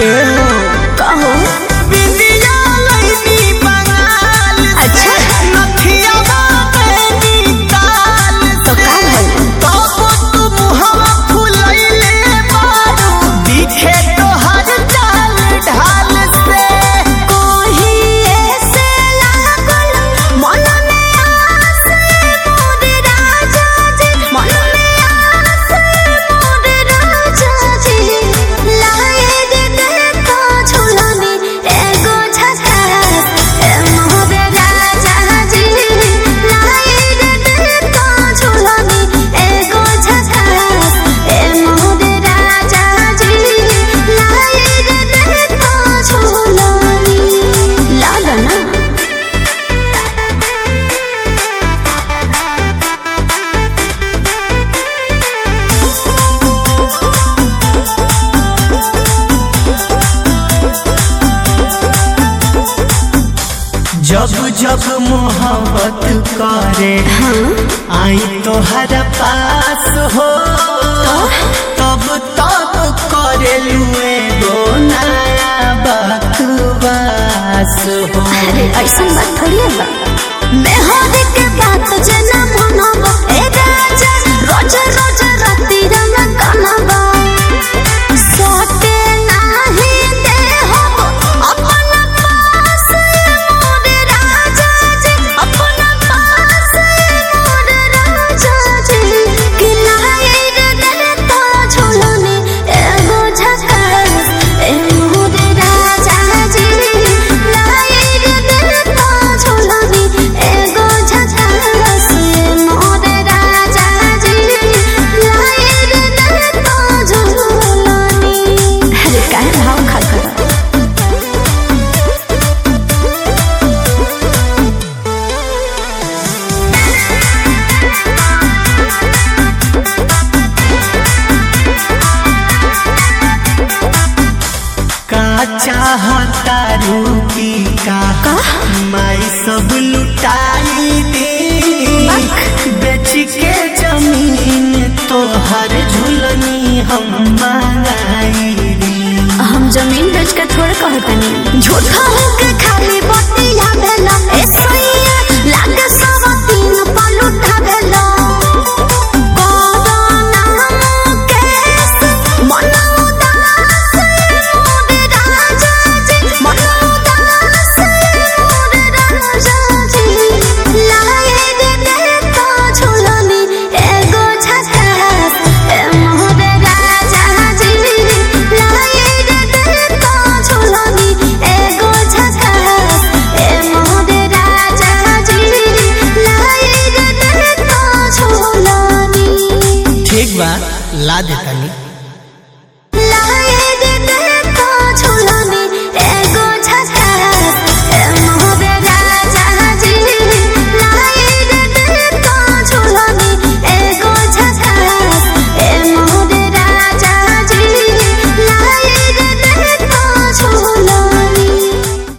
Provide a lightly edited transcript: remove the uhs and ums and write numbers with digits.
कहो बिंदिया लईनी बंगाल से नथिया बानी ताल तो का भइल तब तू मुहवा फुलैले बारू दिखे तोहर चाल ढाल से कोही ऐसे लागल मन में आस मोर राजा जी मन में आस मोर राजा जी लाए दे देखो झुलनी एगो झकास ए मोर राजा जी लाए दे देखो झुलनी एगो झकास ए मोर राजा जी लाए दे देखो झुलनी लागा ना जब जब मोहब्बत करे आई तोहरा पास हो तब तब करे लुए गो नया बकवास हो। अरे ऐसा बात थोड़ी है बा मैं हर के बात जना मनब ए राजा रोज रोज राती रंग कनबा सोते नाही दे हो अपन पास मोर राजा जी अपन पास मोर राजा जी कि लाए रे दिल तो झुलनी एगो झकास ए मोर राजा जी लाए रे दिल तो झुलनी एगो झकास ए मोर राजा जी लाए रे दिल तो झुलनी अरे काहे भाव खाकर का चाहता रूपी का माई सब लुटाई दे बेच के जमीन तोहर झुलनी हम मंगाई दे। हम जमीन बेच के थोड़े कहतनी झूठा होके खाली बतिया भेला ए सैया लागे सब दिन पलुटा भेला कोरोना केस मन उदास मोर राजा जी मन उदास मोर राजा जी लाए दे देखो झुलनी एगो झकास ए मोर राजा जी लाए दे देखो झुलनी एगो झकास ए मोर राजा जी लाए दे देखो झुलनी ठीक बा ला देतानी।